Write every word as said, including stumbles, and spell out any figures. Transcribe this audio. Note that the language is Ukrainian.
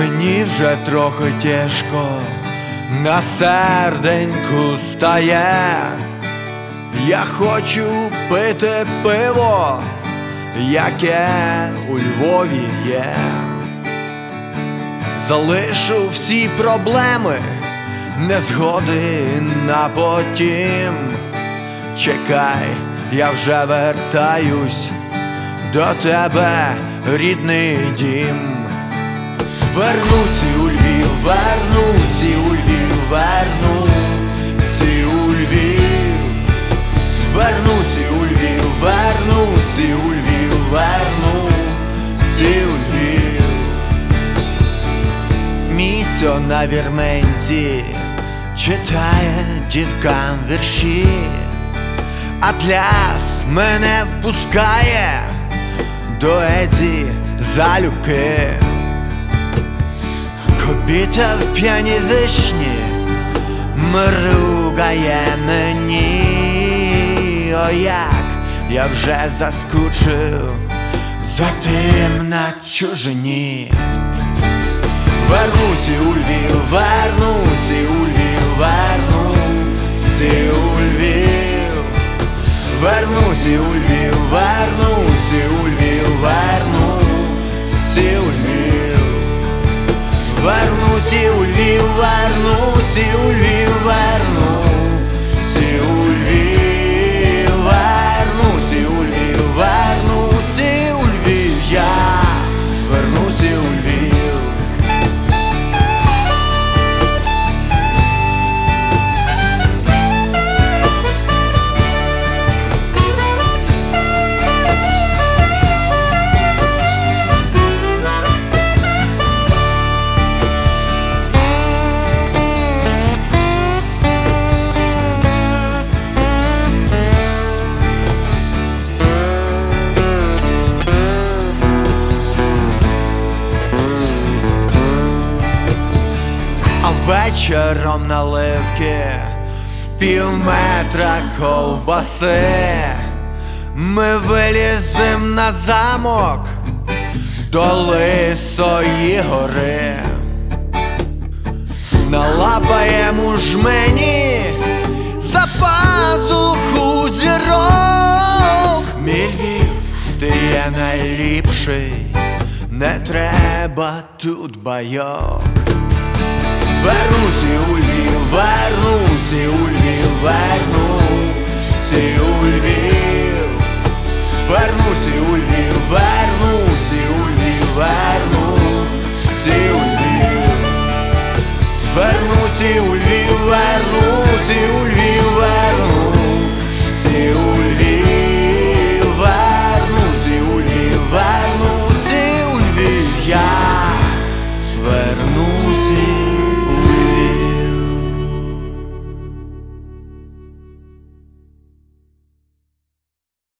мені вже трохи тяжко на серденьку стає. Я хочу пити пиво, яке у Львові є. Залишу всі проблеми, незгоди на потім. Чекай, я вже вертаюсь до тебе, рідний дім. Вернусь у Львів, вернусь у Львів, вернусь у Львів. Вернусь у Львів, вернусь у Львів, вернусь у Львів. Місцо на вірменці читає дівкам вірші, Атляс мене впускає до Еді залюбки. Кобіта в п'яній вишні мругає мені. О, як я вже заскучив за тим на чужині. Вернусь у Львів, вернусь у Львів, вернусь у Львів. Вернусь у Львів, вернусь у Львів, вернусь у Львів. Вернусь у Львів, вернусь у Львів, вернусь у Львів. Вернусь у Львів, вернусь у Львів. Я вернусь у Львів. Вечором наливки, пів метра ковбаси. Ми вилізем на замок до Лисої гори. Налапаєм у жмені за пазуху зірок. Мій Львів, ти є найліпший, не треба тут байок. Вернусь у Львів, вернусь у Львів, вернусь у Львів.